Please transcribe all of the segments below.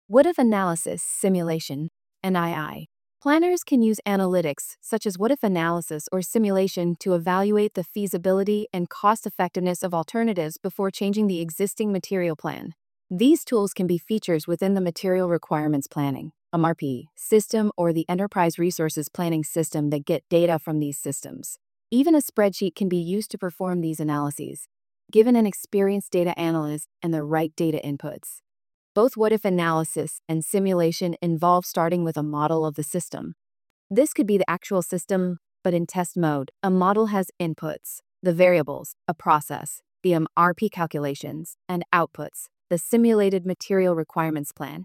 What-if analysis, simulation, and II. Planners can use analytics, such as what-if analysis or simulation, to evaluate the feasibility and cost-effectiveness of alternatives before changing the existing material plan. These tools can be features within the Material Requirements Planning (MRP) system or the Enterprise Resources Planning system that get data from these systems. Even a spreadsheet can be used to perform these analyses, given an experienced data analyst and the right data inputs. Both what-if analysis and simulation involve starting with a model of the system. This could be the actual system, but in test mode, a model has inputs, the variables, a process, the MRP calculations, and outputs, the simulated material requirements plan.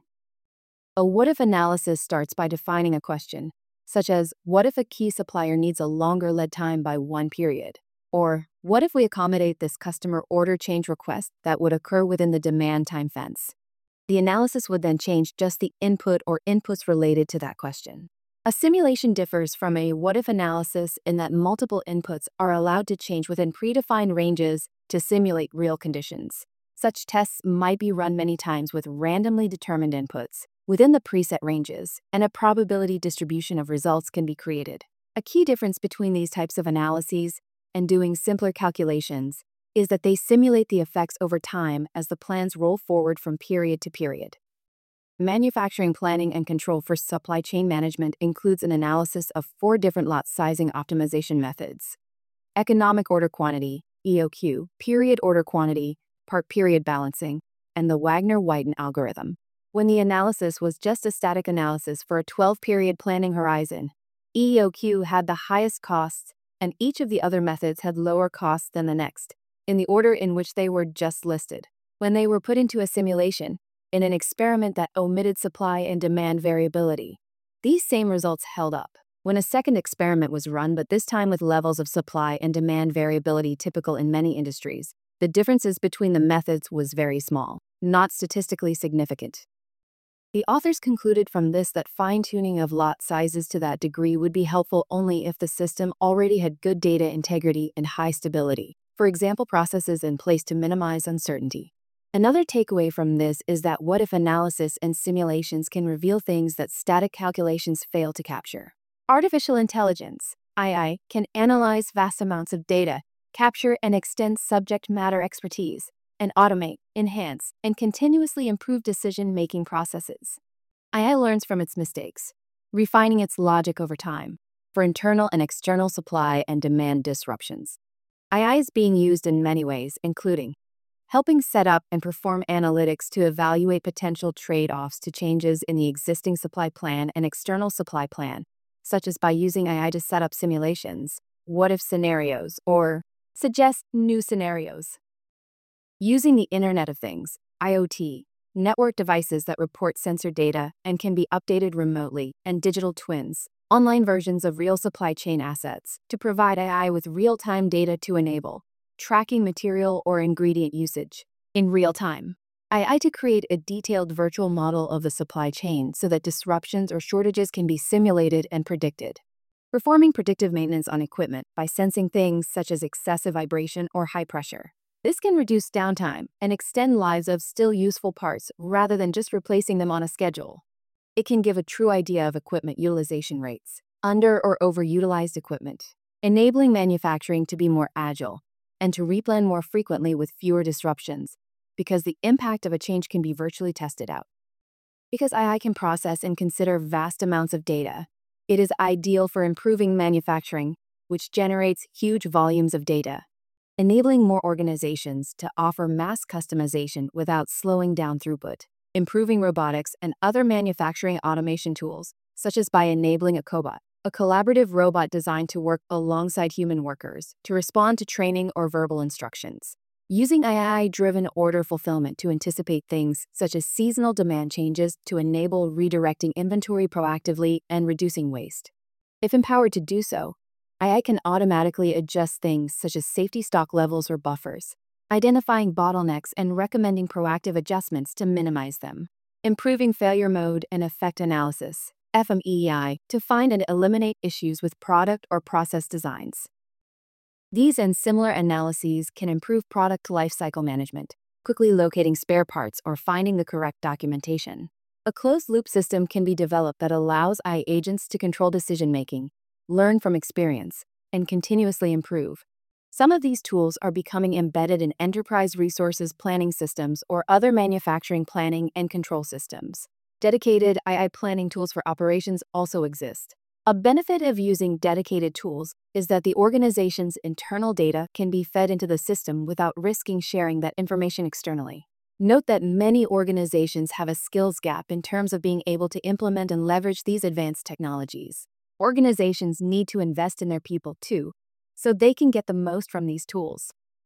A what-if analysis starts by defining a question, such as, what if a key supplier needs a longer lead time by 1 period? Or, what if we accommodate this customer order change request that would occur within the demand time fence? The analysis would then change just the input or inputs related to that question. A simulation differs from a what-if analysis in that multiple inputs are allowed to change within predefined ranges to simulate real conditions. Such tests might be run many times with randomly determined inputs within the preset ranges, and a probability distribution of results can be created. A key difference between these types of analyses and doing simpler calculations is that they simulate the effects over time as the plans roll forward from period to period. Manufacturing planning and control for supply chain management includes an analysis of 4 different lot sizing optimization methods: economic order quantity, EOQ, period order quantity, part period balancing, and the Wagner-Whiten algorithm. When the analysis was just a static analysis for a 12-period planning horizon, EOQ had the highest costs, and each of the other methods had lower costs than the next, in the order in which they were just listed. When they were put into a simulation, in an experiment that omitted supply and demand variability, these same results held up. When a second experiment was run, but this time with levels of supply and demand variability typical in many industries, the differences between the methods was very small, not statistically significant. The authors concluded from this that fine-tuning of lot sizes to that degree would be helpful only if the system already had good data integrity and high stability, for example, processes in place to minimize uncertainty. Another takeaway from this is that what-if analysis and simulations can reveal things that static calculations fail to capture. Artificial intelligence, AI, can analyze vast amounts of data, capture and extend subject matter expertise, and automate, enhance, and continuously improve decision-making processes. AI learns from its mistakes, refining its logic over time for internal and external supply and demand disruptions. AI is being used in many ways, including helping set up and perform analytics to evaluate potential trade-offs to changes in the existing supply plan and external supply plan, such as by using AI to set up simulations, what-if scenarios, or suggest new scenarios. Using the Internet of Things, IoT, network devices that report sensor data and can be updated remotely, and digital twins, online versions of real supply chain assets, to provide AI with real-time data to enable tracking material or ingredient usage in real time. AI to create a detailed virtual model of the supply chain so that disruptions or shortages can be simulated and predicted. Performing predictive maintenance on equipment by sensing things such as excessive vibration or high pressure. This can reduce downtime and extend lives of still useful parts rather than just replacing them on a schedule. It can give a true idea of equipment utilization rates, under or overutilized equipment, enabling manufacturing to be more agile and to replan more frequently with fewer disruptions, because the impact of a change can be virtually tested out. Because AI can process and consider vast amounts of data, it is ideal for improving manufacturing, which generates huge volumes of data, enabling more organizations to offer mass customization without slowing down throughput, improving robotics and other manufacturing automation tools, such as by enabling a cobot, a collaborative robot designed to work alongside human workers to respond to training or verbal instructions. Using AI-driven order fulfillment to anticipate things such as seasonal demand changes to enable redirecting inventory proactively and reducing waste. If empowered to do so, AI can automatically adjust things such as safety stock levels or buffers, identifying bottlenecks and recommending proactive adjustments to minimize them. Improving failure mode and effect analysis, FMEI, to find and eliminate issues with product or process designs. These and similar analyses can improve product lifecycle management, quickly locating spare parts or finding the correct documentation. A closed-loop system can be developed that allows AI agents to control decision-making, learn from experience, and continuously improve. Some of these tools are becoming embedded in enterprise resources planning systems or other manufacturing planning and control systems. Dedicated AI planning tools for operations also exist. A benefit of using dedicated tools is that the organization's internal data can be fed into the system without risking sharing that information externally. Note that many organizations have a skills gap in terms of being able to implement and leverage these advanced technologies. Organizations need to invest in their people too, so they can get the most from these tools.